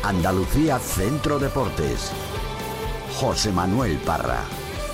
Andalucía Centro Deportes. José Manuel Parra.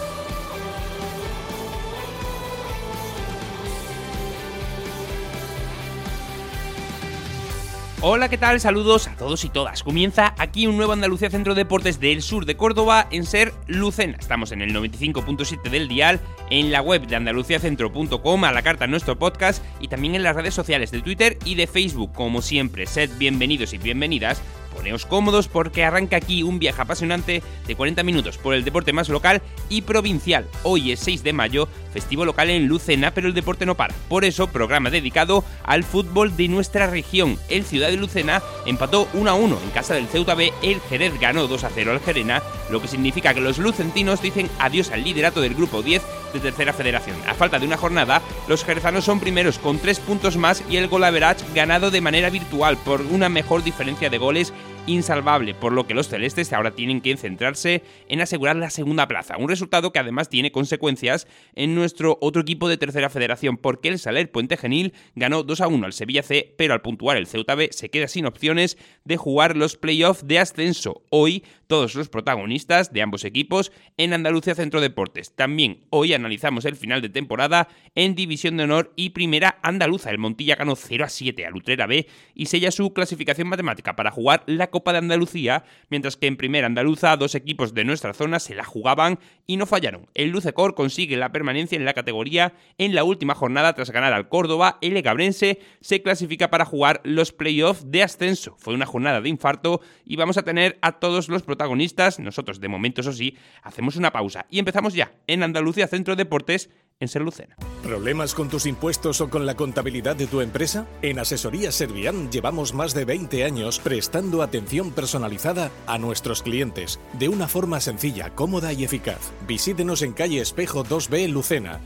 Hola, ¿qué tal? Saludos a todos y todas. Comienza aquí un nuevo Andalucía Centro Deportes del sur de Córdoba en Ser Lucena. Estamos en el 95.7 del dial, en la web de andaluciacentro.com, a la carta en nuestro podcast y también en las redes sociales de Twitter y de Facebook. Como siempre, sed bienvenidos y bienvenidas. Poneos cómodos porque arranca aquí un viaje apasionante de 40 minutos por el deporte más local y provincial. Hoy es 6 de mayo, festivo local en Lucena, pero el deporte no para. Por eso, programa dedicado al fútbol de nuestra región. El Ciudad de Lucena empató 1-1 en casa del Ceuta B, el Jerez ganó 2-0 al Gerena, lo que significa que los lucentinos dicen adiós al liderato del grupo 10 de Tercera Federación. A falta de una jornada, los jerezanos son primeros con 3 puntos más y el goal average ganado de manera virtual por una mejor diferencia de goles insalvable, por lo que los celestes ahora tienen que centrarse en asegurar la segunda plaza, un resultado que además tiene consecuencias en nuestro otro equipo de Tercera Federación, porque el Saler Puente Genil ganó 2-1 al Sevilla C, pero al puntuar el Ceuta B se queda sin opciones de jugar los playoffs de ascenso. Hoy todos los protagonistas de ambos equipos en Andalucía Centro Deportes. También hoy analizamos el final de temporada en División de Honor y Primera Andaluza. El Montilla ganó 0-7 al Utrera B y sella su clasificación matemática para jugar la Copa de Andalucía, mientras que en Primera Andaluza dos equipos de nuestra zona se la jugaban y no fallaron. El Lucecor consigue la permanencia en la categoría en la última jornada tras ganar al Córdoba. El Egabrense se clasifica para jugar los playoffs de ascenso. Fue una jornada de infarto y vamos a tener a todos los protagonistas. Nosotros, de momento, eso sí, hacemos una pausa y empezamos ya en Andalucía Centro Deportes en Ser Lucena. ¿Problemas con tus impuestos o con la contabilidad de tu empresa? En Asesoría Servian llevamos más de 20 años prestando atención personalizada a nuestros clientes de una forma sencilla, cómoda y eficaz. Visítenos en calle Espejo 2B Lucena,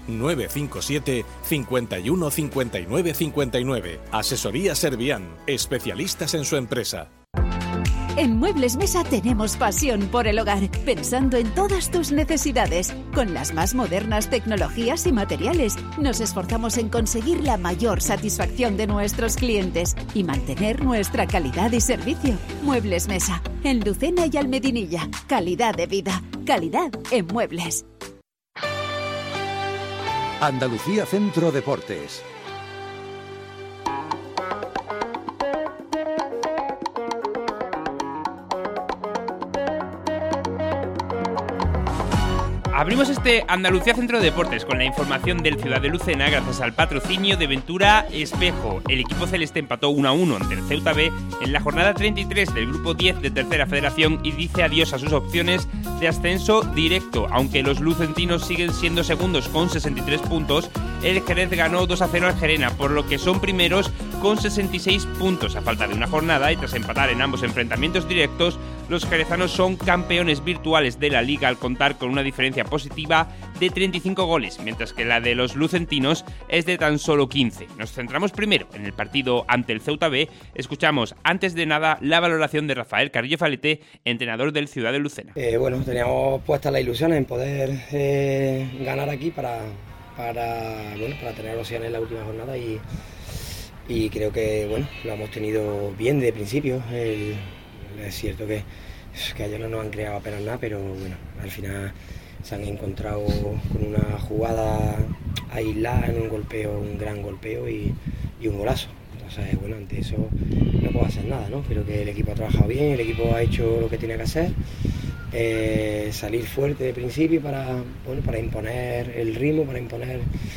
957 51 59 59. Asesoría Servian, especialistas en su empresa. En Muebles Mesa tenemos pasión por el hogar, pensando en todas tus necesidades. Con las más modernas tecnologías y materiales, nos esforzamos en conseguir la mayor satisfacción de nuestros clientes y mantener nuestra calidad y servicio. Muebles Mesa, en Lucena y Almedinilla. Calidad de vida, calidad en muebles. Andalucía Centro Deportes. Abrimos este Andalucía Centro de Deportes con la información del Ciudad de Lucena gracias al patrocinio de Ventura Espejo. El equipo celeste empató 1-1 ante el Ceuta B en la jornada 33 del grupo 10 de Tercera Federación y dice adiós a sus opciones de ascenso directo. Aunque los lucentinos siguen siendo segundos con 63 puntos, el Jerez ganó 2-0 al Gerena, por lo que son primeros con 66 puntos a falta de una jornada y tras empatar en ambos enfrentamientos directos, los jerezanos son campeones virtuales de la liga al contar con una diferencia positiva de 35 goles, mientras que la de los lucentinos es de tan solo 15. Nos centramos primero en el partido ante el Ceuta B. Escuchamos antes de nada la valoración de Rafael Carrillo Falete, entrenador del Ciudad de Lucena. Bueno, teníamos puesta la ilusión en poder ganar aquí para tener opciones en la última jornada y creo que lo hemos tenido bien de principio. Es cierto que ayer no nos han creado apenas nada, pero al final se han encontrado con una jugada aislada en un golpeo, un gran golpeo y un golazo. Entonces, ante eso no puedo hacer nada, ¿no? Creo que el equipo ha trabajado bien, el equipo ha hecho lo que tenía que hacer, salir fuerte de principio para imponer el ritmo, para imponer,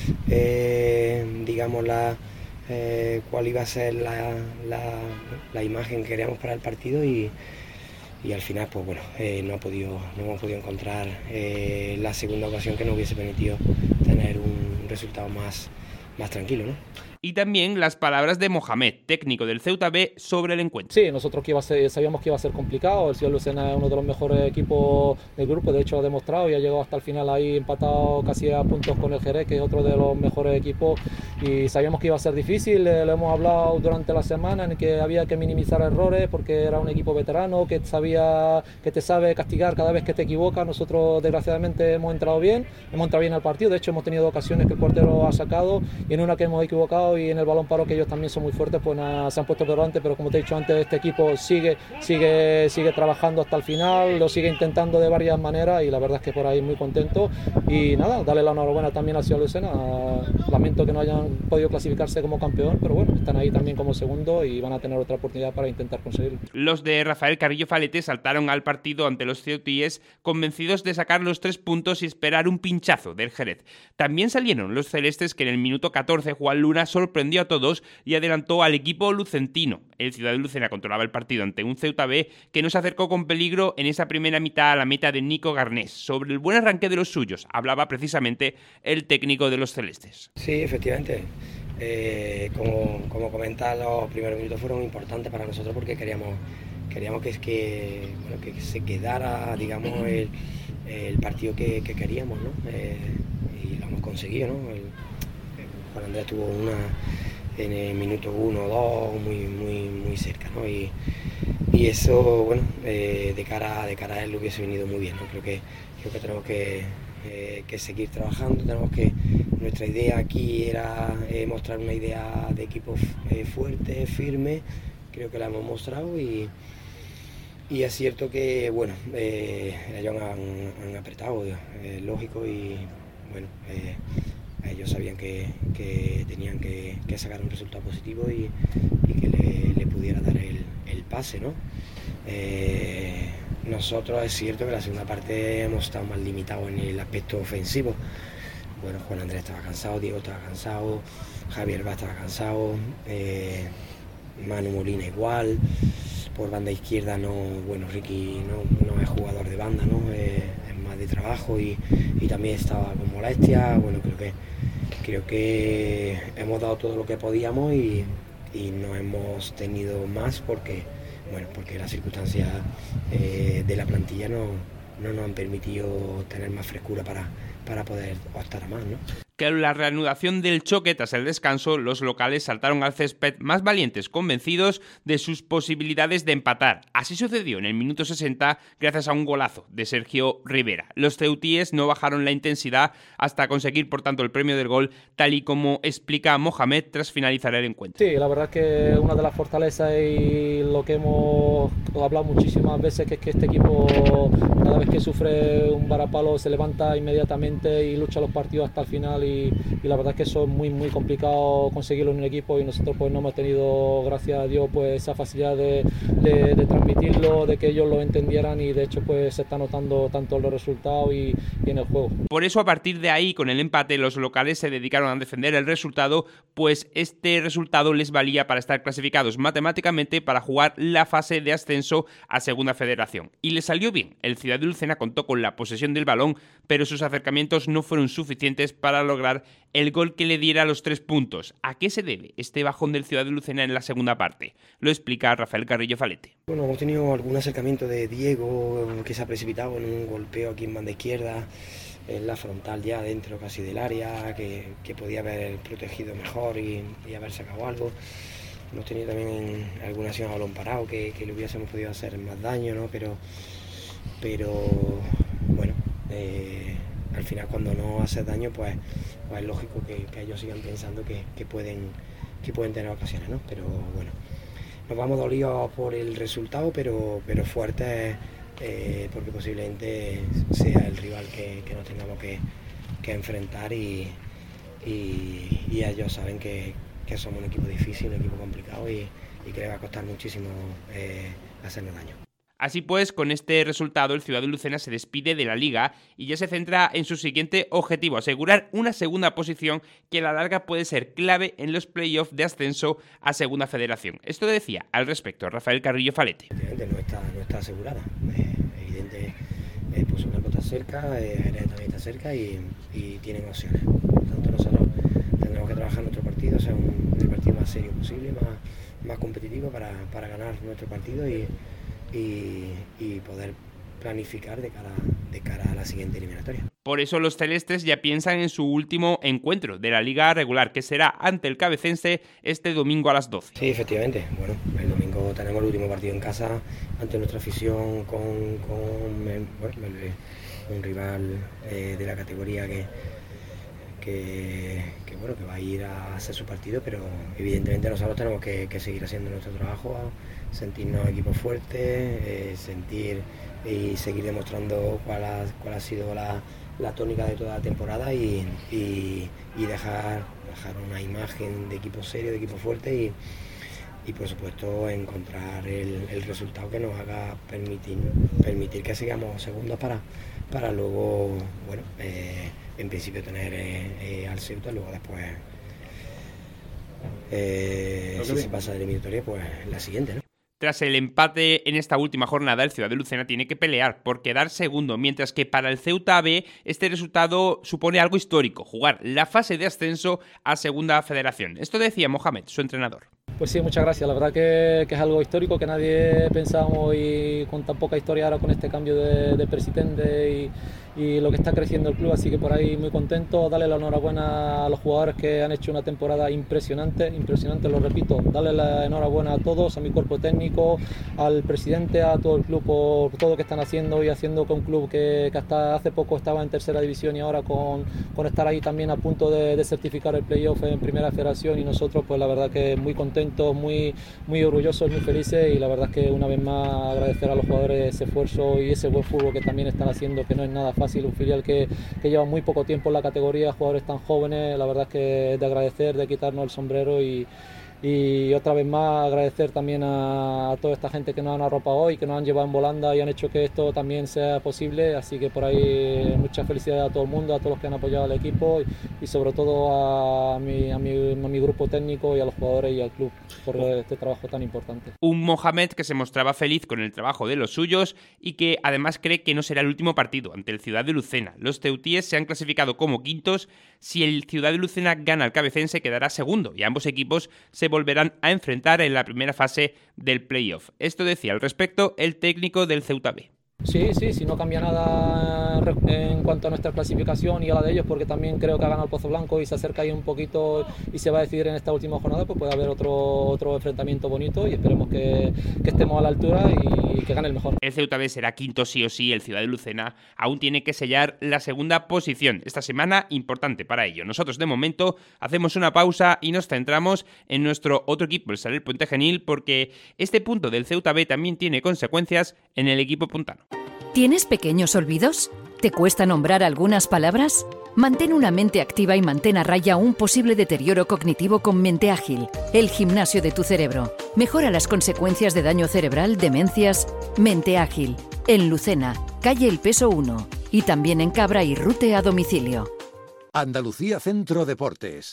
cuál iba a ser la imagen que queríamos para el partido y al final no hemos podido encontrar la segunda ocasión que nos hubiese permitido tener un resultado más tranquilo, ¿no? Y también las palabras de Mohamed, técnico del Ceuta B, sobre el encuentro. Sí, nosotros sabíamos que iba a ser complicado. El Ciudad de Lucena es uno de los mejores equipos del grupo, de hecho lo ha demostrado y ha llegado hasta el final ahí empatado casi a puntos con el Jerez, que es otro de los mejores equipos, y sabíamos que iba a ser difícil. Lo hemos hablado durante la semana en que había que minimizar errores porque era un equipo veterano que te sabe castigar cada vez que te equivocas. Nosotros desgraciadamente hemos entrado bien al partido, de hecho hemos tenido ocasiones que el portero ha sacado y en una que hemos equivocado parado y en el balón parado, que ellos también son muy fuertes, pues nada, se han puesto por delante, pero como te he dicho antes, este equipo sigue trabajando hasta el final, lo sigue intentando de varias maneras y la verdad es que por ahí muy contento y nada, darle la enhorabuena también al Ciudad Lucena. Lamento que no hayan podido clasificarse como campeón, pero bueno, están ahí también como segundo y van a tener otra oportunidad para intentar conseguirlo. Los de Rafael Carrillo Falete saltaron al partido ante los ceutíes convencidos de sacar los 3 puntos y esperar un pinchazo del Jerez. También salieron los celestes, que en el minuto 14 Juan Luna sorprendió a todos y adelantó al equipo lucentino. El Ciudad de Lucena controlaba el partido ante un Ceuta B que no se acercó con peligro en esa primera mitad a la meta de Nico Garnés. Sobre el buen arranque de los suyos hablaba precisamente el técnico de los celestes. Sí, efectivamente. Como comentas, los primeros minutos fueron importantes para nosotros porque queríamos que se quedara, digamos, el partido que queríamos, ¿no? Y lo hemos conseguido, ¿no? Juan Andrés tuvo una en el minuto 1 o 2 muy cerca, ¿no? Y eso, bueno, de cara a él le hubiese venido muy bien, ¿no? Creo que tenemos que seguir trabajando, nuestra idea aquí era mostrar una idea de equipo fuerte, firme, creo que la hemos mostrado y es cierto que, bueno, ellos han apretado, lógico, y bueno, ellos sabían que tenían que sacar un resultado positivo y que le pudiera dar el pase, ¿no? Nosotros es cierto que en la segunda parte hemos estado más limitados en el aspecto ofensivo. Bueno, Juan Andrés estaba cansado, Diego estaba cansado, Javier Vaz estaba cansado, Manu Molina igual. Por banda izquierda Ricky no es jugador de banda, ¿no? Es más de trabajo y también estaba con molestia. Bueno, creo que hemos dado todo lo que podíamos y no hemos tenido más porque las circunstancias de la plantilla no nos han permitido tener más frescura para poder optar a más, ¿no? Que la reanudación del choque tras el descanso, los locales saltaron al césped más valientes, convencidos de sus posibilidades de empatar. Así sucedió en el minuto 60 gracias a un golazo de Sergio Rivera. Los ceutíes no bajaron la intensidad hasta conseguir, por tanto, el premio del gol, tal y como explica Mohamed tras finalizar el encuentro. Sí, la verdad es que una de las fortalezas y lo que hemos hablado muchísimas veces, que es que este equipo, cada vez que sufre un varapalo, se levanta inmediatamente y lucha los partidos hasta el final. Y la verdad es que eso es muy conseguido conseguirlo en un equipo y nosotros pues no hemos tenido, gracias a Dios, pues esa facilidad de transmitirlo, de que ellos lo entendieran y de hecho pues se está notando tanto en los resultados y en el juego. Por eso a partir de ahí, con el empate, los locales se dedicaron a defender el resultado, pues este resultado les valía para estar clasificados matemáticamente para jugar la fase de ascenso a Segunda Federación. Y les salió bien. El Ciudad de Lucena contó con la posesión del balón, pero sus acercamientos no fueron suficientes para lograr el gol que le diera los 3 puntos. ¿A qué se debe este bajón del Ciudad de Lucena en la segunda parte? Lo explica Rafael Carrillo Falete. Bueno, hemos tenido algún acercamiento de Diego que se ha precipitado en un golpeo aquí en banda izquierda, en la frontal ya dentro casi del área, que podía haber protegido mejor y haber sacado algo. Hemos tenido también alguna acción a balón parado que le hubiésemos podido hacer más daño, ¿no? Pero bueno, al final cuando no haces daño pues es lógico que ellos sigan pensando que pueden tener ocasiones, ¿no? Pero bueno, nos vamos dolidos por el resultado, pero fuertes porque posiblemente sea el rival que nos tengamos que enfrentar y ellos saben que somos un equipo difícil, un equipo complicado y que le va a costar muchísimo hacernos daño. Así pues, con este resultado, el Ciudad de Lucena se despide de la Liga y ya se centra en su siguiente objetivo, asegurar una segunda posición que a la larga puede ser clave en los playoffs de ascenso a Segunda Federación. Esto decía al respecto Rafael Carrillo Falete. Evidentemente no está asegurada. Evidente, pues una está cerca, Jerez también está cerca y tienen opciones. Por tanto, nosotros tendremos que trabajar nuestro partido, sea el partido más serio posible, más competitivo para ganar nuestro partido y poder planificar de cara a la siguiente eliminatoria. Por eso los celestes ya piensan en su último encuentro de la Liga regular, que será ante el Cabecense este domingo a las 12. Sí, efectivamente. Bueno, el domingo tenemos el último partido en casa ante nuestra afición con un rival de la categoría bueno, que va a ir a hacer su partido, pero evidentemente nosotros tenemos que seguir haciendo nuestro trabajo, sentirnos equipo fuerte, sentir y seguir demostrando cuál ha sido la tónica de toda la temporada y dejar una imagen de equipo serio, de equipo fuerte y por supuesto encontrar el resultado que nos haga permitir que sigamos segundos para luego, bueno, en principio tener al Ceuta, luego después si se pasa de eliminatoria, pues la siguiente, ¿no? Tras el empate en esta última jornada, el Ciudad de Lucena tiene que pelear por quedar segundo, mientras que para el Ceuta B este resultado supone algo histórico, jugar la fase de ascenso a Segunda Federación. Esto decía Mohamed, su entrenador. Pues sí, muchas gracias. La verdad que es algo histórico que nadie pensábamos, y con tan poca historia ahora con este cambio de presidente y lo que está creciendo el club, así que por ahí muy contento. Darle la enhorabuena a los jugadores que han hecho una temporada impresionante, lo repito. Darle la enhorabuena a todos, a mi cuerpo técnico, al presidente, a todo el club por todo lo que están haciendo y haciendo con un club que hasta hace poco estaba en tercera división y ahora con estar ahí también a punto de certificar el playoff en Primera Federación, y nosotros pues la verdad que muy contentos, muy orgullosos, muy felices, y la verdad es que una vez más agradecer a los jugadores ese esfuerzo y ese buen fútbol que también están haciendo, que no es nada fácil, un filial que lleva muy poco tiempo en la categoría, jugadores tan jóvenes, la verdad es que es de agradecer, de quitarnos el sombrero y otra vez más agradecer también a toda esta gente que nos han arropado hoy, que nos han llevado en volanda y han hecho que esto también sea posible, así que por ahí muchas felicidades a todo el mundo, a todos los que han apoyado al equipo y sobre todo a mi grupo técnico y a los jugadores y al club por este trabajo tan importante. Un Mohamed que se mostraba feliz con el trabajo de los suyos y que además cree que no será el último partido ante el Ciudad de Lucena. Los ceutíes se han clasificado como quintos. Si el Ciudad de Lucena gana al Cabecense, quedará segundo y ambos equipos se volverán a enfrentar en la primera fase del playoff. Esto decía al respecto el técnico del Ceuta B. Sí, si no cambia nada en cuanto a nuestra clasificación y a la de ellos, porque también creo que ha ganado el Pozo Blanco y se acerca ahí un poquito y se va a decidir en esta última jornada, pues puede haber otro enfrentamiento bonito y esperemos que estemos a la altura y que gane el mejor. El Ceuta B será quinto sí o sí, el Ciudad de Lucena aún tiene que sellar la segunda posición. Esta semana importante para ello. Nosotros de momento hacemos una pausa y nos centramos en nuestro otro equipo, el Saler Puente Genil, porque este punto del Ceuta B también tiene consecuencias en el equipo puntano. ¿Tienes pequeños olvidos? ¿Te cuesta nombrar algunas palabras? Mantén una mente activa y mantén a raya un posible deterioro cognitivo con Mente Ágil, el gimnasio de tu cerebro. Mejora las consecuencias de daño cerebral, demencias. Mente Ágil, en Lucena, calle El Peso 1 y también en Cabra y Rute a domicilio. Andalucía Centro Deportes.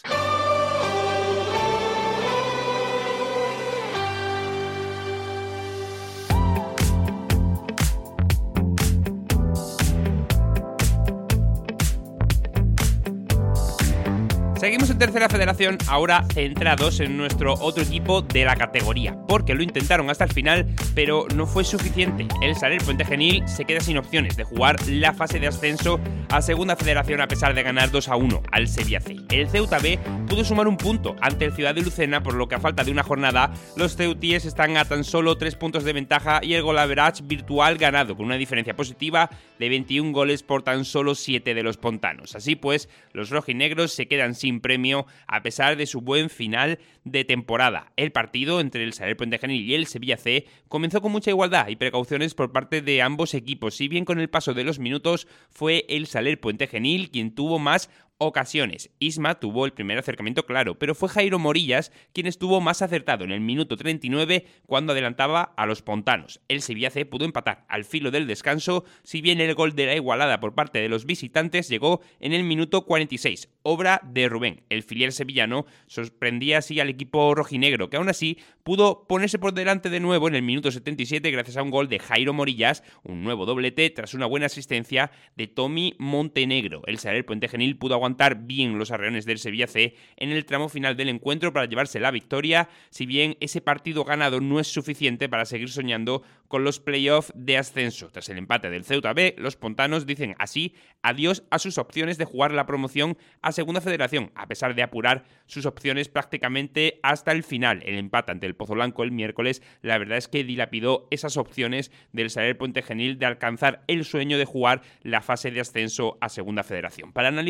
Seguimos en Tercera Federación, ahora centrados en nuestro otro equipo de la categoría, porque lo intentaron hasta el final, pero no fue suficiente. El Saler Puente Genil se queda sin opciones de jugar la fase de ascenso a Segunda Federación a pesar de ganar 2-1 al Sevilla C. El Ceuta B pudo sumar un punto ante el Ciudad de Lucena, por lo que a falta de una jornada, los ceutíes están a tan solo 3 puntos de ventaja y el goal average virtual ganado, con una diferencia positiva de 21 goles por tan solo 7 de los pontanos. Así pues, los rojinegros se quedan sin premio a pesar de su buen final de temporada. El partido entre el Saler Puente Genil y el Sevilla C comenzó con mucha igualdad y precauciones por parte de ambos equipos, si bien con el paso de los minutos fue el Saler Puente Genil quien tuvo más ocasiones. Isma tuvo el primer acercamiento claro, pero fue Jairo Morillas quien estuvo más acertado en el minuto 39 cuando adelantaba a los pontanos. El Sevilla C pudo empatar al filo del descanso, si bien el gol de la igualada por parte de los visitantes llegó en el minuto 46, obra de Rubén. El filial sevillano sorprendía así al equipo rojinegro, que aún así pudo ponerse por delante de nuevo en el minuto 77 gracias a un gol de Jairo Morillas, un nuevo doblete tras una buena asistencia de Tommy Montenegro. El Saler Puente Genil pudo aguantar bien los arreones del Sevilla C en el tramo final del encuentro para llevarse la victoria, si bien ese partido ganado no es suficiente para seguir soñando con los playoffs de ascenso. Tras el empate del Ceuta B, los pontanos dicen así adiós a sus opciones de jugar la promoción a Segunda Federación, a pesar de apurar sus opciones prácticamente hasta el final. El empate ante el Pozo Blanco el miércoles, la verdad es que dilapidó esas opciones del Saler Puente Genil de alcanzar el sueño de jugar la fase de ascenso a Segunda Federación. Para analizar este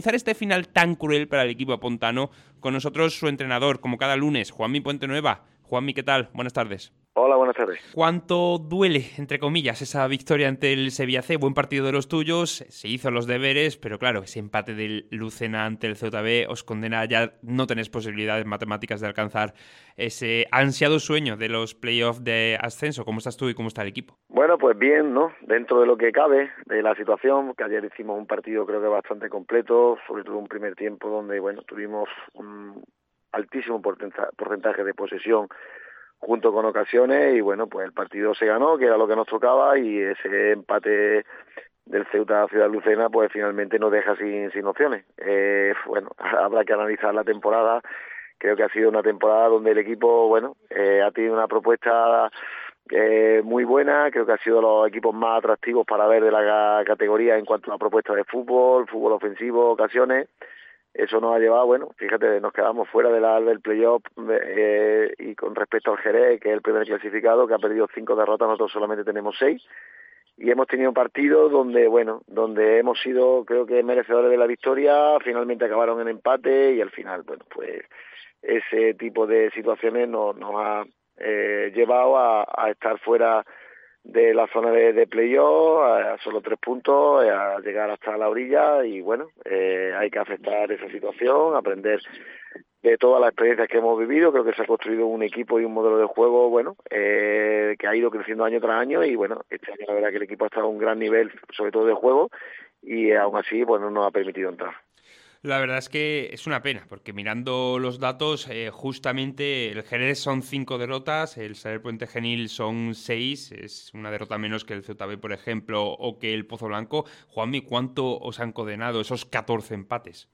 final tan cruel para el equipo apontano. Con nosotros su entrenador, como cada lunes, Juanmi Puentenueva. Juanmi, ¿qué tal? Buenas tardes. Hola, buenas tardes. ¿Cuánto duele, entre comillas, esa victoria ante el Sevilla C? Buen partido de los tuyos, se hizo los deberes, pero claro, ese empate del Lucena ante el Ceuta B os condena, ya no tenéis posibilidades matemáticas de alcanzar ese ansiado sueño de los playoffs de ascenso. ¿Cómo estás tú y cómo está el equipo? Bueno, pues bien, ¿no? Dentro de lo que cabe, de la situación, que ayer hicimos un partido creo que bastante completo, sobre todo un primer tiempo donde, bueno, tuvimos un altísimo porcentaje de posesión junto con ocasiones y bueno, pues el partido se ganó, que era lo que nos tocaba, y ese empate del Ceuta a Ciudad Lucena pues finalmente nos deja sin opciones. Bueno, habrá que analizar la temporada. Creo que ha sido una temporada donde el equipo, bueno, ha tenido una propuesta muy buena. Creo que ha sido los equipos más atractivos para ver de la categoría en cuanto a propuestas de fútbol ofensivo, ocasiones. Eso nos ha llevado, bueno, fíjate, nos quedamos fuera del playoff y con respecto al Jerez, que es el primer clasificado, que ha perdido 5 derrotas, nosotros solamente tenemos 6. Y hemos tenido partidos donde hemos sido, creo que, merecedores de la victoria, finalmente acabaron en empate y al final, bueno, pues ese tipo de situaciones nos ha llevado a estar fuera de la zona de playoff, a solo 3 puntos, a llegar hasta la orilla y bueno, hay que aceptar esa situación, aprender de todas las experiencias que hemos vivido. Creo que se ha construido un equipo y un modelo de juego, bueno, que ha ido creciendo año tras año y bueno, este año la verdad que el equipo ha estado a un gran nivel, sobre todo de juego, y aún así, pues no nos ha permitido entrar. La verdad es que es una pena, porque mirando los datos, justamente el Jerez son 5 derrotas, el Saler Puente Genil son 6, es una derrota menos que el Ceuta B, por ejemplo, o que el Pozo Blanco. Juanmi, ¿cuánto os han condenado esos 14 empates?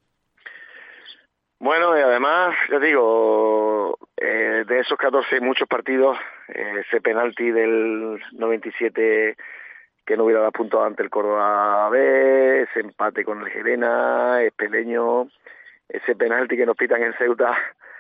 Bueno, y además, ya digo, de esos 14 muchos partidos, ese penalti del 97 que no hubiera dado puntos ante el Córdoba B, ese empate con el Gerena, Espeleño, ese penalti que nos pitan en Ceuta,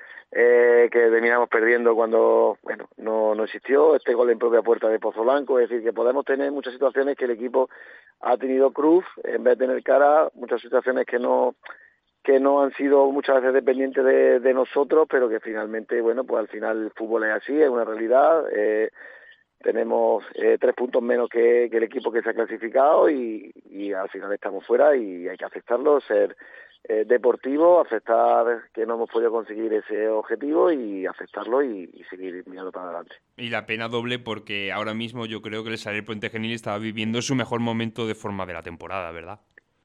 que terminamos perdiendo cuando, bueno, no existió, este gol en propia puerta de Pozo Blanco. Es decir, que podemos tener muchas situaciones que el equipo ha tenido cruz en vez de tener cara, muchas situaciones que no han sido muchas veces dependientes de nosotros, pero que finalmente, bueno, pues al final el fútbol es así, es una realidad. Tenemos 3 puntos menos que el equipo que se ha clasificado y al final estamos fuera y hay que aceptarlo, ser deportivo, aceptar que no hemos podido conseguir ese objetivo y aceptarlo y seguir mirando para adelante. Y la pena doble porque ahora mismo yo creo que el Saler Puente Genil estaba viviendo su mejor momento de forma de la temporada, ¿verdad?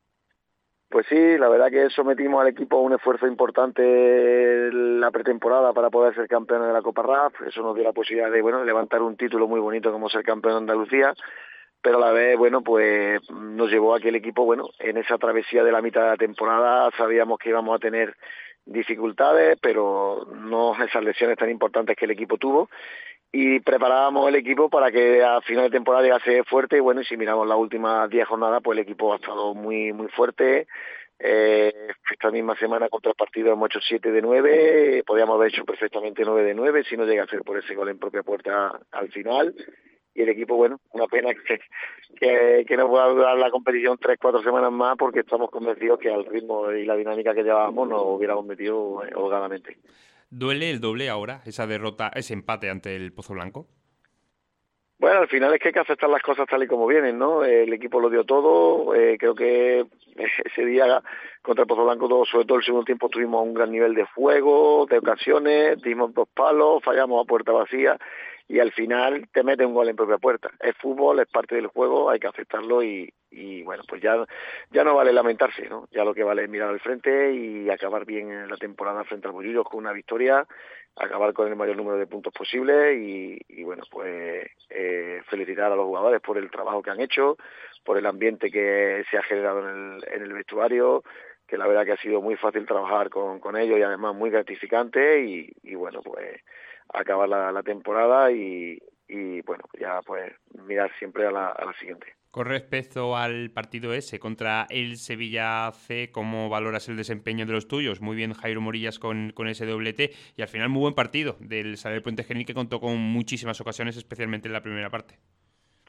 Pues sí, la verdad que sometimos al equipo a un esfuerzo importante la pretemporada para poder ser campeones de la Copa RAF. Eso nos dio la posibilidad de, bueno, levantar un título muy bonito como ser campeón de Andalucía, pero a la vez, bueno, pues nos llevó a que el equipo, bueno, en esa travesía de la mitad de la temporada sabíamos que íbamos a tener dificultades, pero no esas lesiones tan importantes que el equipo tuvo, y preparábamos el equipo para que a final de temporada llegase fuerte. Y bueno, y si miramos las últimas 10 jornadas, pues el equipo ha estado muy muy fuerte. Esta misma semana contra el partido hemos hecho 7 de 9, podríamos haber hecho perfectamente 9 de 9 si no llega a ser por ese gol en propia puerta al final. Y el equipo, bueno, una pena que no pueda durar la competición 3-4 semanas más, porque estamos convencidos que al ritmo y la dinámica que llevábamos nos hubiéramos metido holgadamente. ¿Duele el doble ahora, esa derrota, ese empate ante el Pozo Blanco? Bueno, al final es que hay que aceptar las cosas tal y como vienen, ¿no? El equipo lo dio todo, creo que ese día contra el Pozo Blanco, sobre todo el segundo tiempo, tuvimos un gran nivel de juego, de ocasiones, dimos 2 palos, fallamos a puerta vacía y al final te mete un gol en propia puerta. Es fútbol, es parte del juego, hay que aceptarlo y bueno, pues ya no vale lamentarse, ¿no? Ya lo que vale es mirar al frente y acabar bien en la temporada frente al Bollullos con una victoria, acabar con el mayor número de puntos posible y bueno, pues felicitar a los jugadores por el trabajo que han hecho, por el ambiente que se ha generado en el vestuario, que la verdad que ha sido muy fácil trabajar con ellos y además muy gratificante y bueno, pues acabar la temporada y bueno, ya pues mirar siempre a la siguiente. Con respecto al partido ese contra el Sevilla C, ¿cómo valoras el desempeño de los tuyos? Muy bien Jairo Morillas con ese doblete y al final muy buen partido del Saler Puente Genil, que contó con muchísimas ocasiones, especialmente en la primera parte.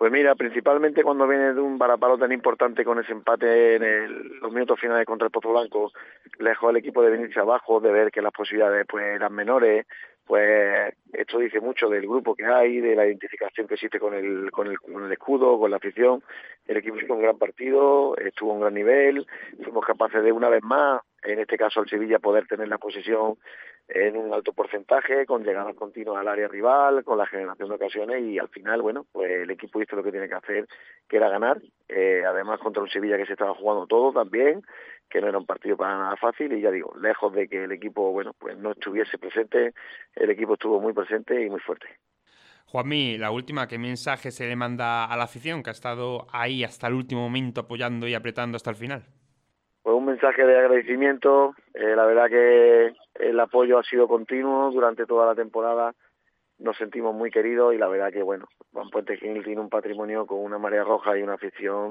Pues mira, principalmente cuando viene de un varapalo tan importante con ese empate en los minutos finales contra el Pozo Blanco, lejos el equipo de venirse abajo, de ver que las posibilidades pues eran menores, pues esto dice mucho del grupo que hay, de la identificación que existe con el escudo, con la afición. El equipo hizo un gran partido, estuvo a un gran nivel, fuimos capaces de una vez más, en este caso al Sevilla, poder tener la posesión en un alto porcentaje, con llegadas continuas al área rival, con la generación de ocasiones, y al final, bueno, pues el equipo hizo lo que tiene que hacer, que era ganar, además contra un Sevilla que se estaba jugando todo también, que no era un partido para nada fácil, y ya digo, lejos de que el equipo, bueno, pues no estuviese presente, el equipo estuvo muy presente y muy fuerte. Juanmi, la última, ¿qué mensaje se le manda a la afición que ha estado ahí hasta el último momento apoyando y apretando hasta el final? Pues un mensaje de agradecimiento, la verdad que el apoyo ha sido continuo durante toda la temporada, nos sentimos muy queridos y la verdad que, bueno, Juan Puente Genil tiene un patrimonio con una marea roja y una afición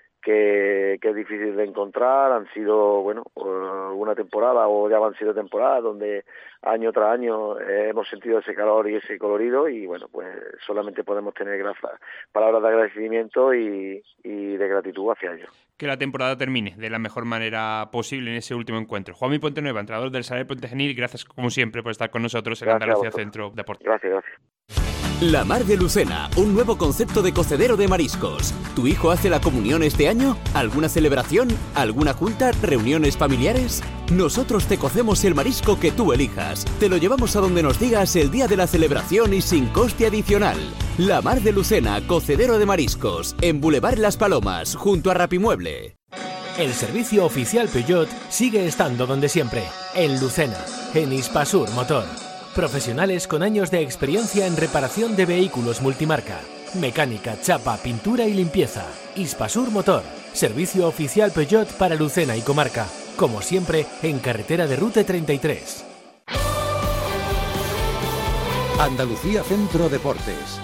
que es difícil de encontrar. Han sido, bueno, una temporada o ya han sido temporadas donde año tras año hemos sentido ese calor y ese colorido y, bueno, pues solamente podemos tener palabras de agradecimiento y de gratitud hacia ellos. Que la temporada termine de la mejor manera posible en ese último encuentro. Juanmi Pontenueva, entrenador del Saler Puente Genil, gracias como siempre por estar con nosotros en Andalucía Centro Deportes. Gracias. La Mar de Lucena, un nuevo concepto de cocedero de mariscos. ¿Tu hijo hace la comunión este año? ¿Alguna celebración? ¿Alguna junta? ¿Reuniones familiares? Nosotros te cocemos el marisco que tú elijas. Te lo llevamos a donde nos digas el día de la celebración y sin coste adicional. La Mar de Lucena, cocedero de mariscos, en Boulevard Las Palomas, junto a Rapimueble. El servicio oficial Peugeot sigue estando donde siempre, en Lucena, en Hispasur Motor. Profesionales con años de experiencia en reparación de vehículos multimarca, mecánica, chapa, pintura y limpieza. Hispasur Motor, servicio oficial Peugeot para Lucena y comarca. Como siempre, en carretera de Rute 33. Andalucía Centro Deportes.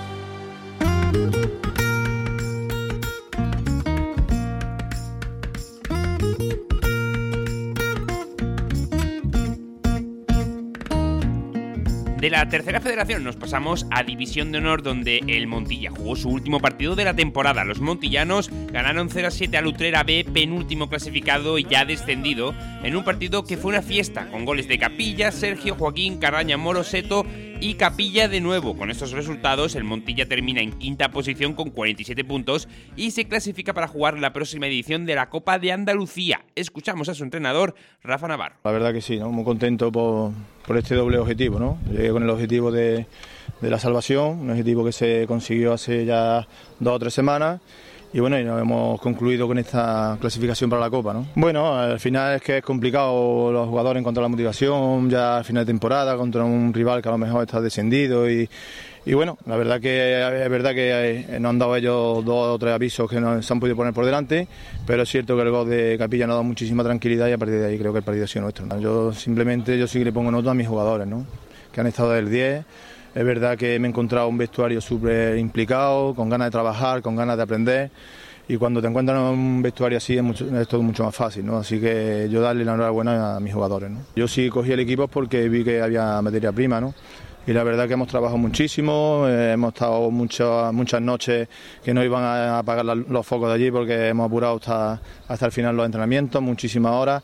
De la tercera federación nos pasamos a División de Honor, donde el Montilla jugó su último partido de la temporada. Los montillanos ganaron 0-7 al Utrera B, penúltimo clasificado y ya descendido, en un partido que fue una fiesta, con goles de Capilla, Sergio, Joaquín, Caraña, Moro, Seto y Capilla de nuevo. Con estos resultados, el Montilla termina en quinta posición con 47 puntos y se clasifica para jugar la próxima edición de la Copa de Andalucía. Escuchamos a su entrenador, Rafa Navarro. La verdad que sí, ¿no? Muy contento por este doble objetivo, ¿no? Llegué con el objetivo de la salvación, un objetivo que se consiguió hace ya 2 o 3 semanas. Y bueno, y nos hemos concluido con esta clasificación para la Copa, ¿no? Bueno, al final es que es complicado los jugadores encontrar la motivación ya al final de temporada contra un rival que a lo mejor está descendido y bueno, la verdad que es verdad que nos han dado ellos 2 o 3 avisos que nos han podido poner por delante, pero es cierto que el gol de Capilla nos ha dado muchísima tranquilidad y a partir de ahí creo que el partido ha sido nuestro, ¿no? Yo sí que le pongo nota a mis jugadores, ¿no? Que han estado del 10. Es verdad que me he encontrado un vestuario súper implicado, con ganas de trabajar, con ganas de aprender, y cuando te encuentras en un vestuario así es todo mucho más fácil, ¿no? Así que yo darle la enhorabuena a mis jugadores, ¿no? Yo sí cogí el equipo porque vi que había materia prima, ¿no? Y la verdad que hemos trabajado muchísimo, hemos estado muchas noches que no iban a apagar los focos de allí porque hemos apurado hasta el final los entrenamientos, muchísimas horas.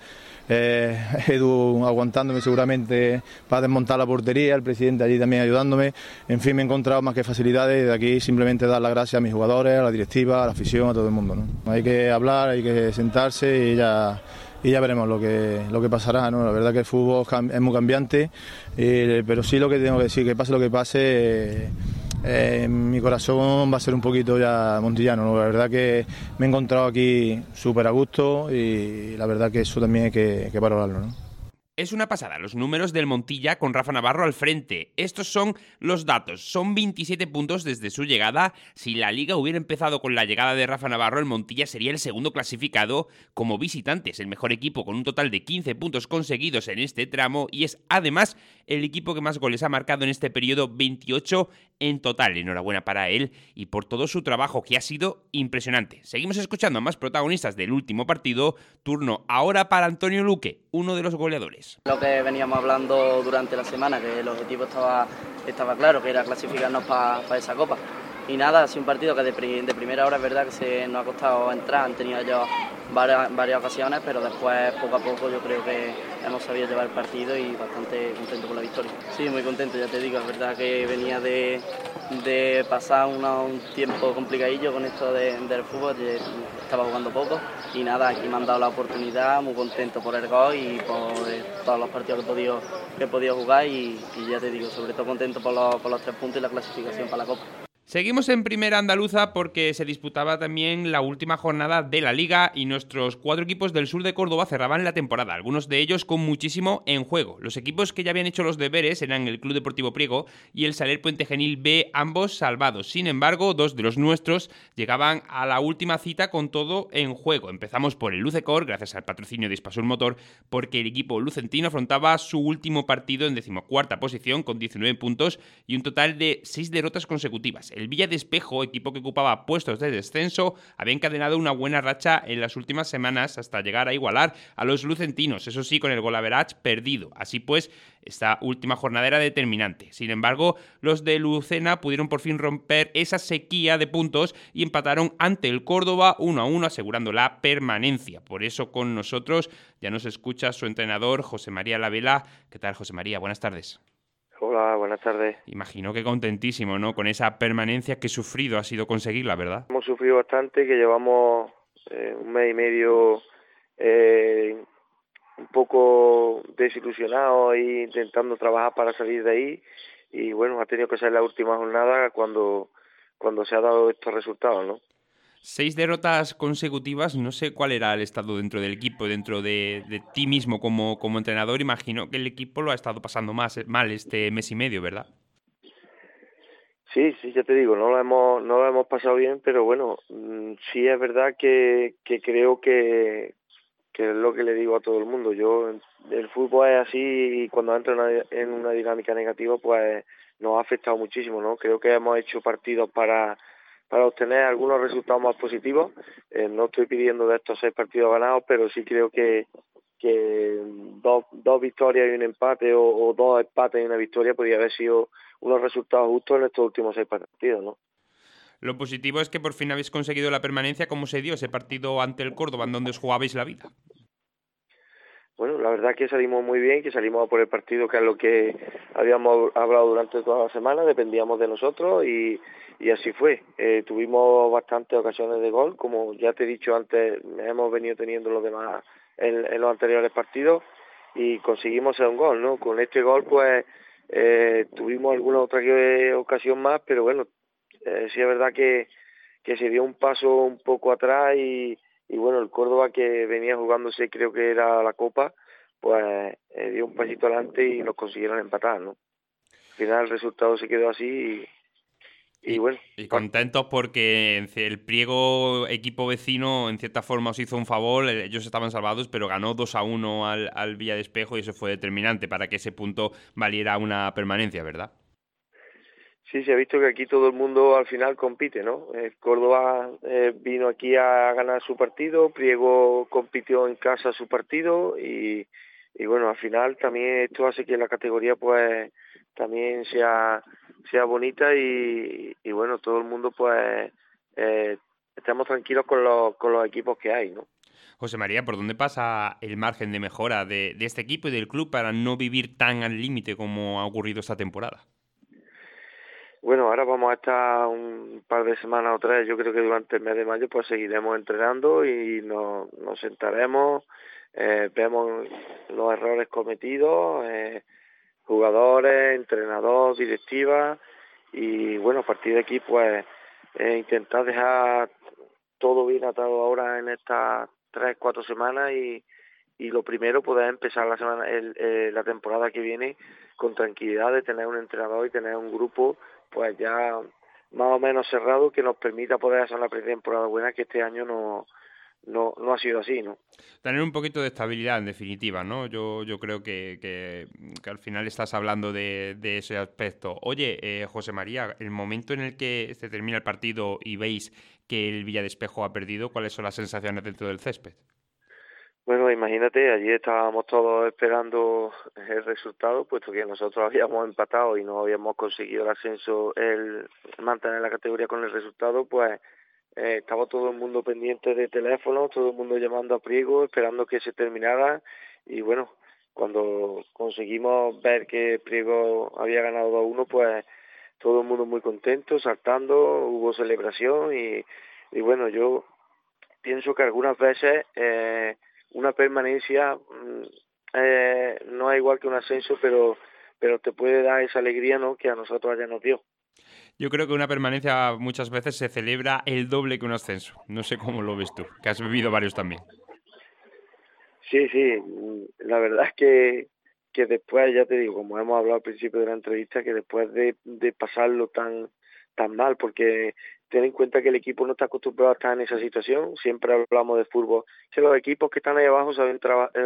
Edu aguantándome seguramente para desmontar la portería, el presidente allí también ayudándome. En fin, me he encontrado más que facilidades y de aquí simplemente dar las gracias a mis jugadores, a la directiva, a la afición, a todo el mundo, ¿no? Hay que hablar, hay que sentarse y ya veremos lo que pasará, ¿no? La verdad que el fútbol es muy cambiante, pero sí lo que tengo que decir, que pase lo que pase, mi corazón va a ser un poquito ya montillano, ¿no? La verdad que me he encontrado aquí súper a gusto y la verdad que eso también hay que valorarlo, ¿no? Es una pasada los números del Montilla con Rafa Navarro al frente. Estos son los datos. Son 27 puntos desde su llegada. Si la Liga hubiera empezado con la llegada de Rafa Navarro, el Montilla sería el segundo clasificado como visitantes. El mejor equipo con un total de 15 puntos conseguidos en este tramo y es además el equipo que más goles ha marcado en este periodo, 28 en total. Enhorabuena para él y por todo su trabajo que ha sido impresionante. Seguimos escuchando a más protagonistas del último partido. Turno ahora para Antonio Luque, uno de los goleadores. Lo que veníamos hablando durante la semana, que el objetivo estaba claro, que era clasificarnos para esa copa. nada, ha sido un partido que de primera hora es verdad que se nos ha costado entrar, han tenido ellos varias ocasiones, pero después poco a poco yo creo que hemos sabido llevar el partido y bastante contento con la victoria. Sí, muy contento, ya te digo, es verdad que venía de pasar un tiempo complicadillo con esto del fútbol, estaba jugando poco y nada, aquí me han dado la oportunidad, muy contento por el gol y por todos los partidos que he podido jugar y ya te digo, sobre todo contento por los 3 puntos y la clasificación para la Copa. Seguimos en Primera Andaluza porque se disputaba también la última jornada de la Liga y nuestros 4 equipos del sur de Córdoba cerraban la temporada, algunos de ellos con muchísimo en juego. Los equipos que ya habían hecho los deberes eran el Club Deportivo Priego y el Saler Puente Genil B, ambos salvados. Sin embargo, 2 de los nuestros llegaban a la última cita con todo en juego. Empezamos por el Lucecor, gracias al patrocinio de Hispasur Motor, porque el equipo lucentino afrontaba su último partido en 14ª posición con 19 puntos y un total de 6 derrotas consecutivas. El Villa de Espejo, equipo que ocupaba puestos de descenso, había encadenado una buena racha en las últimas semanas hasta llegar a igualar a los lucentinos, eso sí, con el golaveraje perdido. Así pues, esta última jornada era determinante. Sin embargo, los de Lucena pudieron por fin romper esa sequía de puntos y empataron ante el Córdoba 1-1, asegurando la permanencia. Por eso con nosotros ya nos escucha su entrenador, José María Lavela. ¿Qué tal, José María? Buenas tardes. Hola, buenas tardes. Imagino que contentísimo, ¿no? Con esa permanencia que sufrido ha sido conseguirla, ¿verdad? Hemos sufrido bastante, que llevamos un mes y medio un poco desilusionados e intentando trabajar para salir de ahí y bueno, ha tenido que ser la última jornada cuando se ha dado estos resultados, ¿no? 6 derrotas consecutivas, no sé cuál era el estado dentro del equipo, dentro de ti mismo como entrenador. Imagino que el equipo lo ha estado pasando mal este mes y medio, ¿verdad? Sí, ya te digo, no lo hemos pasado bien, pero bueno, sí es verdad que creo que es lo que le digo a todo el mundo. El fútbol es así y cuando entra en una dinámica negativa, pues nos ha afectado muchísimo, ¿no? Creo que hemos hecho partidos para obtener algunos resultados más positivos. No estoy pidiendo de estos 6 partidos ganados, pero sí creo que dos victorias y un empate o 2 empates y una victoria podría haber sido unos resultados justos en estos últimos 6 partidos, ¿no? Lo positivo es que por fin habéis conseguido la permanencia. ¿Cómo se dio ese partido ante el Córdoba en donde os jugabais la vida? Bueno, la verdad es que salimos muy bien, que salimos a por el partido, que es lo que habíamos hablado durante toda la semana, dependíamos de nosotros y así fue. Tuvimos bastantes ocasiones de gol, como ya te he dicho antes, hemos venido teniendo los demás en los anteriores partidos y conseguimos hacer un gol, ¿no? Con este gol pues tuvimos alguna otra ocasión más, pero bueno, sí es verdad que se dio un paso un poco atrás y bueno, el Córdoba, que venía jugándose, creo que era la Copa, pues dio un pasito adelante y nos consiguieron empatar, ¿no? Al final el resultado se quedó así y bueno. Y contentos porque el Priego, equipo vecino, en cierta forma os hizo un favor. Ellos estaban salvados, pero ganó 2-1 al Villa de Espejo y eso fue determinante para que ese punto valiera una permanencia, ¿verdad? Sí, se ha visto que aquí todo el mundo al final compite, ¿no? Córdoba vino aquí a ganar su partido, Priego compitió en casa su partido y bueno, al final también esto hace que la categoría pues también sea bonita y bueno, todo el mundo pues estamos tranquilos con los equipos que hay, ¿no? José María, ¿por dónde pasa el margen de mejora de este equipo y del club para no vivir tan al límite como ha ocurrido esta temporada? Bueno, ahora vamos a estar un par de semanas o 3, yo creo que durante el mes de mayo pues seguiremos entrenando y nos sentaremos, vemos los errores cometidos, jugadores, entrenador, directiva y bueno, a partir de aquí pues intentar dejar todo bien atado ahora en estas 3-4 semanas y lo primero poder empezar la temporada que viene con tranquilidad de tener un entrenador y tener un grupo pues ya más o menos cerrado que nos permita poder hacer una pretemporada buena, que este año no ha sido así, ¿no? Tener un poquito de estabilidad, en definitiva, ¿no? Yo creo que al final estás hablando de ese aspecto. Oye, José María, el momento en el que se termina el partido y veis que el Villa de Espejo ha perdido, ¿cuáles son las sensaciones dentro del césped? Bueno, imagínate, allí estábamos todos esperando el resultado, puesto que nosotros habíamos empatado y no habíamos conseguido el ascenso, el mantener la categoría con el resultado, pues estaba todo el mundo pendiente de teléfono, todo el mundo llamando a Priego, esperando que se terminara, y bueno, cuando conseguimos ver que Priego había ganado 2-1, pues todo el mundo muy contento, saltando, hubo celebración y bueno, yo pienso que algunas veces una permanencia no es igual que un ascenso, pero te puede dar esa alegría, ¿no?, que a nosotros ya nos dio. Yo creo que una permanencia muchas veces se celebra el doble que un ascenso. No sé cómo lo ves tú, que has vivido varios también. Sí, la verdad es que después, ya te digo, como hemos hablado al principio de la entrevista, que después de pasarlo tan mal, porque ten en cuenta que el equipo no está acostumbrado a estar en esa situación, siempre hablamos de fútbol, que los equipos que están ahí abajo saben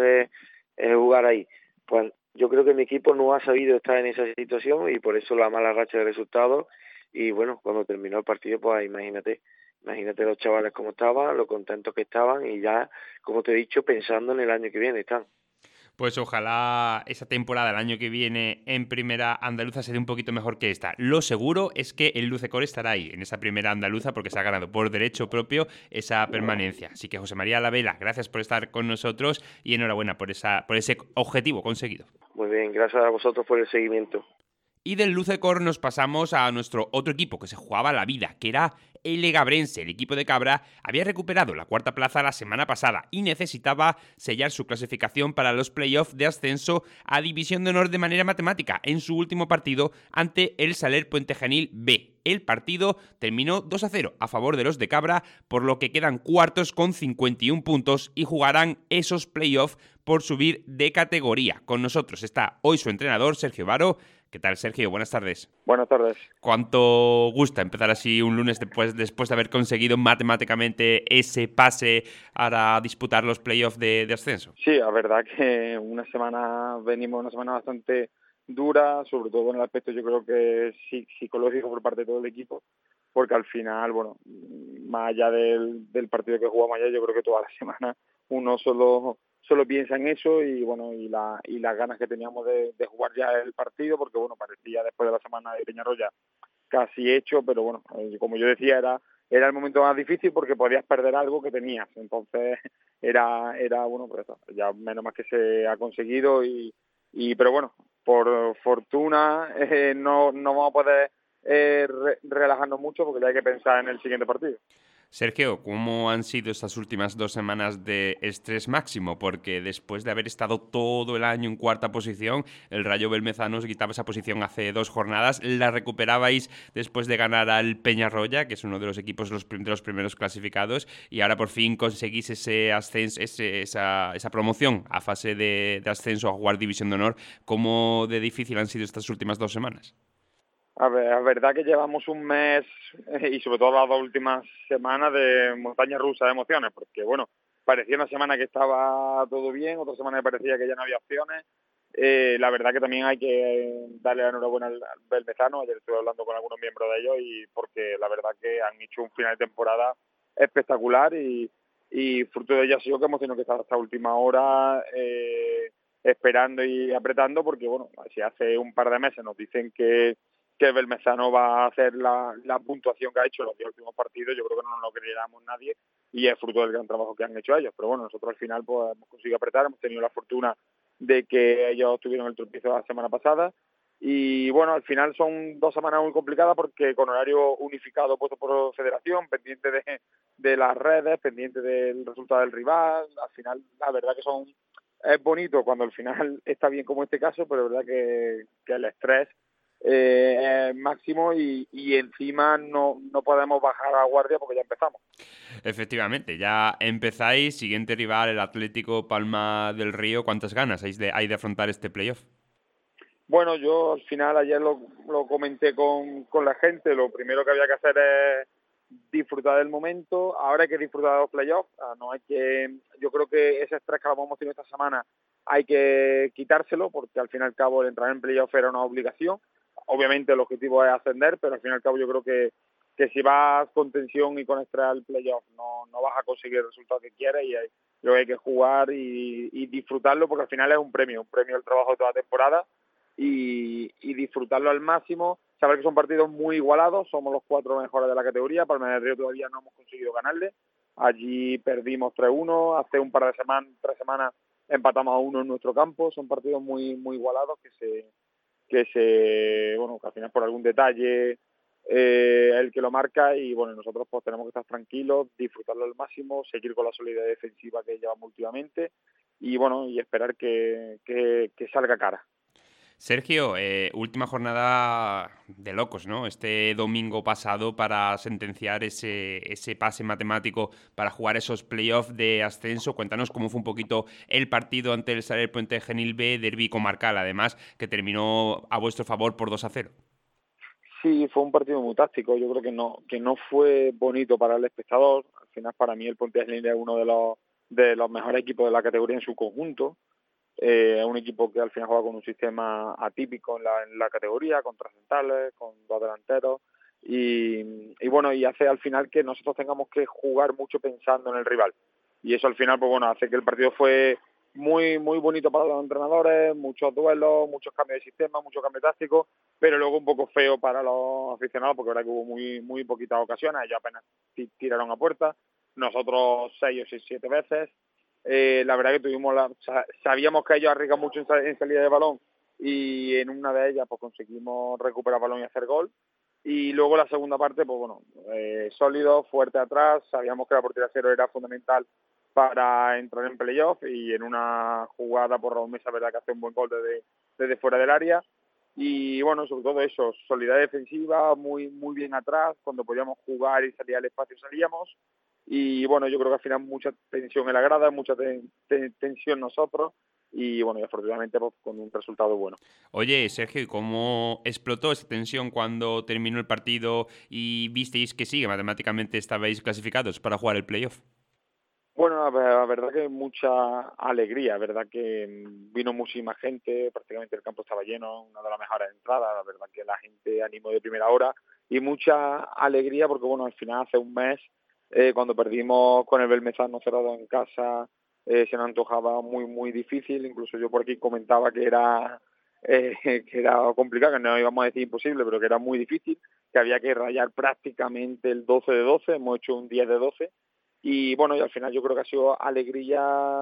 jugar ahí. Pues yo creo que mi equipo no ha sabido estar en esa situación y por eso la mala racha de resultados, y bueno, cuando terminó el partido, pues imagínate los chavales cómo estaban, lo contentos que estaban y ya, como te he dicho, pensando en el año que viene están. Pues ojalá esa temporada, el año que viene, en primera andaluza se dé un poquito mejor que esta. Lo seguro es que el Lucecor estará ahí, en esa primera andaluza, porque se ha ganado por derecho propio esa permanencia. Así que José María Lavela, gracias por estar con nosotros y enhorabuena por ese objetivo conseguido. Muy bien, gracias a vosotros por el seguimiento. Y del Lucecor nos pasamos a nuestro otro equipo que se jugaba la vida, que era el Legabrense. El equipo de Cabra había recuperado la cuarta plaza la semana pasada y necesitaba sellar su clasificación para los playoffs de ascenso a División de Honor de manera matemática en su último partido ante el Saler Puente Genil B. El partido terminó 2-0 a favor de los de Cabra, por lo que quedan cuartos con 51 puntos y jugarán esos playoffs por subir de categoría. Con nosotros está hoy su entrenador, Sergio Varo. ¿Qué tal, Sergio? Buenas tardes. Buenas tardes. ¿Cuánto gusta empezar así un lunes después de haber conseguido matemáticamente ese pase para disputar los playoffs de ascenso? Sí, la verdad que venimos una semana bastante dura, sobre todo en el aspecto, yo creo que psicológico por parte de todo el equipo, porque al final, bueno, más allá del partido que jugamos ayer, yo creo que toda la semana uno solo piensa en eso y bueno, y las ganas que teníamos de jugar ya el partido, porque bueno, parecía después de la semana de Peñarroya casi hecho, pero bueno, como yo decía, era el momento más difícil porque podías perder algo que tenías, entonces era bueno, pues ya menos mal que se ha conseguido pero bueno, por fortuna no vamos a poder relajarnos mucho porque ya hay que pensar en el siguiente partido. Sergio, ¿cómo han sido estas últimas 2 semanas de estrés máximo? Porque después de haber estado todo el año en cuarta posición, el Rayo Belmezano os quitaba esa posición hace 2 jornadas, la recuperabais después de ganar al Peñarroya, que es uno de los equipos de los primeros clasificados, y ahora por fin conseguís ese ascenso, esa promoción a fase de ascenso a jugar División de Honor. ¿Cómo de difícil han sido estas últimas 2 semanas? A ver, la verdad que llevamos un mes y sobre todo las 2 últimas semanas de montaña rusa de emociones, porque bueno, parecía una semana que estaba todo bien, otra semana que parecía que ya no había opciones. La verdad que también hay que darle la enhorabuena al Belmezano. Ayer estuve hablando con algunos miembros de ellos y porque la verdad que han hecho un final de temporada espectacular y fruto de ello ha sido que hemos tenido que estar hasta última hora esperando y apretando, porque bueno, si hace un par de meses nos dicen que Belmezano va a hacer la puntuación que ha hecho en los 10 últimos partidos, yo creo que no nos lo creyéramos nadie y es fruto del gran trabajo que han hecho ellos. Pero bueno, nosotros al final pues hemos conseguido apretar, hemos tenido la fortuna de que ellos tuvieron el tropiezo la semana pasada y bueno, al final son 2 semanas muy complicadas porque con horario unificado puesto por federación, pendiente de las redes, pendiente del resultado del rival, al final la verdad que es bonito cuando al final está bien como este caso, pero es verdad que el estrés máximo y encima no podemos bajar a guardia porque ya empezamos. Efectivamente, ya empezáis, siguiente rival, el Atlético Palma del Río. ¿Cuántas ganas hay de afrontar este playoff? Bueno, yo al final ayer lo comenté con la gente, lo primero que había que hacer es disfrutar del momento, ahora hay que disfrutar de los playoffs, yo creo que ese estrés que hemos tenido esta semana hay que quitárselo porque al fin y al cabo el entrar en playoff era una obligación. Obviamente el objetivo es ascender, pero al fin y al cabo yo creo si vas con tensión y con estrés al playoff no vas a conseguir el resultado que quieres, y creo que hay que jugar y disfrutarlo, porque al final es un premio del trabajo de toda la temporada, y disfrutarlo al máximo, saber que son partidos muy igualados, somos los 4 mejores de la categoría. Palma del Río todavía no hemos conseguido ganarle, allí perdimos 3-1, hace un par de semanas, 3 semanas empatamos a 1 en nuestro campo. Son partidos muy muy igualados que al final por algún detalle el que lo marca, y bueno, nosotros pues tenemos que estar tranquilos, disfrutarlo al máximo, seguir con la solidez defensiva que llevamos últimamente, y bueno, y esperar que salga cara. Sergio, última jornada de locos, ¿no? Este domingo pasado para sentenciar ese pase matemático para jugar esos playoffs de ascenso. Cuéntanos cómo fue un poquito el partido ante el Saler Puente Genil B, derbi comarcal, además, que terminó a vuestro favor por 2-0. Sí, fue un partido muy táctico. Yo creo que no fue bonito para el espectador. Al final, para mí, el Puente Genil es uno de los mejores equipos de la categoría en su conjunto. Es un equipo que al final juega con un sistema atípico en la categoría, con 3 centrales, con 2 delanteros, y bueno, y hace al final que nosotros tengamos que jugar mucho pensando en el rival, y eso al final pues bueno, hace que el partido fue muy muy bonito para los entrenadores, muchos duelos, muchos cambios de sistema, muchos cambios tácticos, pero luego un poco feo para los aficionados, porque verdad que hubo muy muy poquitas ocasiones. Ellos apenas tiraron a puerta, nosotros 6 o 7 veces. La verdad que sabíamos que ellos arriesgan mucho en salida de balón, y en una de ellas pues conseguimos recuperar balón y hacer gol. Y luego la segunda parte, pues bueno, sólido, fuerte atrás. Sabíamos que la portería cero era fundamental para entrar en playoff, y en una jugada por Raúl Mesa, verdad que hace un buen gol desde fuera del área. Y bueno, sobre todo eso, solidez defensiva, muy muy bien atrás, cuando podíamos jugar y salir al espacio salíamos. Y bueno, yo creo que al final mucha tensión en la grada, mucha tensión nosotros, y bueno, y afortunadamente pues, con un resultado bueno. Oye, Sergio, ¿cómo explotó esa tensión cuando terminó el partido y visteis que sí, que matemáticamente estabais clasificados para jugar el playoff? Bueno, la verdad que mucha alegría, verdad que vino muchísima gente, prácticamente el campo estaba lleno, una de las mejores entradas, la verdad que la gente animó de primera hora, y mucha alegría porque bueno, al final hace un mes, cuando perdimos con el Belmezano cerrado en casa, se nos antojaba muy muy difícil. Incluso yo por aquí comentaba que era complicado, que no íbamos a decir imposible, pero que era muy difícil, que había que rayar prácticamente el 12 de 12, hemos hecho un 10 de 12, y bueno, y al final yo creo que ha sido alegría.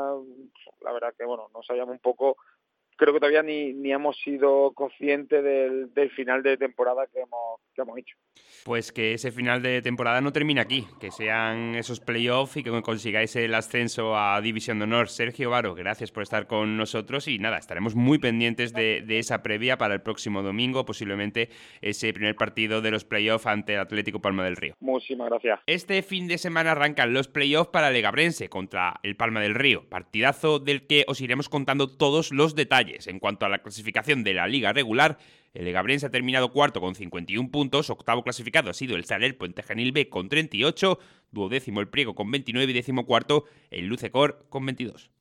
La verdad que bueno, no sabíamos un poco, creo que todavía ni hemos sido conscientes del final de temporada que hemos hecho. Pues que ese final de temporada no termine aquí, que sean esos playoffs y que consigáis el ascenso a División de Honor. Sergio Varo, gracias por estar con nosotros, y nada, estaremos muy pendientes de esa previa para el próximo domingo, posiblemente ese primer partido de los playoffs ante el Atlético Palma del Río. Muchísimas gracias. Este fin de semana arrancan los playoffs para el Legabrense contra el Palma del Río, partidazo del que os iremos contando todos los detalles. En cuanto a la clasificación de la liga regular, el Legabrense ha terminado cuarto con 51 puntos, octavo clasificado ha sido el Saler Puente Genil B con 38, duodécimo el Priego con 29 y decimocuarto el Lucecor con 22.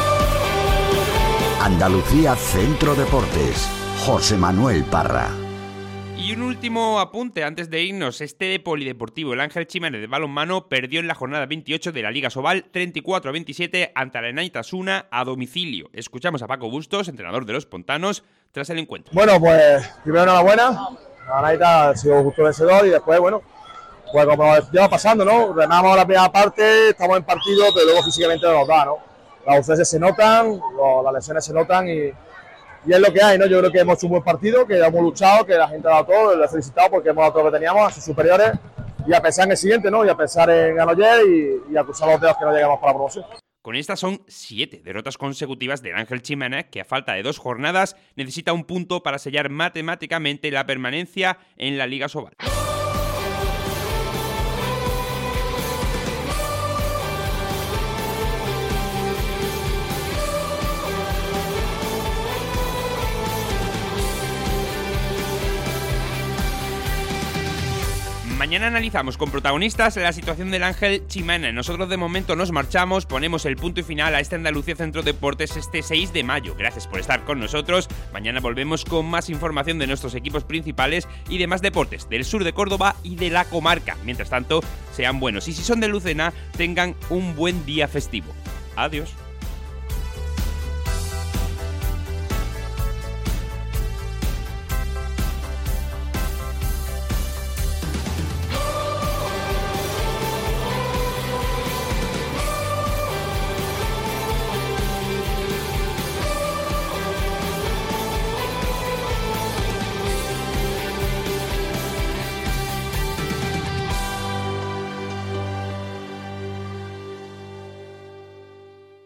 Andalucía Centro Deportes, José Manuel Parra. Y un último apunte antes de irnos. Este polideportivo, el Ángel Chiménez de balonmano, perdió en la jornada 28 de la Liga Sobal 34-27 ante la Enaitasuna a domicilio. Escuchamos a Paco Bustos, entrenador de los pontanos, tras el encuentro. Bueno, pues primero enhorabuena. La Naita ha sido justo vencedor, y después, bueno, pues como lleva pasando, ¿no? Remamos la primera parte, estamos en partido, pero luego físicamente no nos da, ¿no? Las ausencias se notan, las lesiones se notan, y es lo que hay, ¿no? Yo creo que hemos hecho un buen partido, que hemos luchado, que la gente ha dado todo, le he felicitado porque hemos dado todo lo que teníamos a sus superiores, y a pensar en el siguiente, ¿no? Y a pensar en Granollers y a cruzar los dedos que no lleguemos para la promoción. Con estas son 7 derrotas consecutivas del Ángel Chiménez, que a falta de 2 jornadas necesita un punto para sellar matemáticamente la permanencia en la Liga Sobal. Mañana analizamos con protagonistas la situación del Ángel Chimena. Nosotros de momento nos marchamos, ponemos el punto y final a este Andalucía Centro Deportes este 6 de mayo. Gracias por estar con nosotros. Mañana volvemos con más información de nuestros equipos principales y demás deportes del sur de Córdoba y de la comarca. Mientras tanto, sean buenos y si son de Lucena, tengan un buen día festivo. Adiós.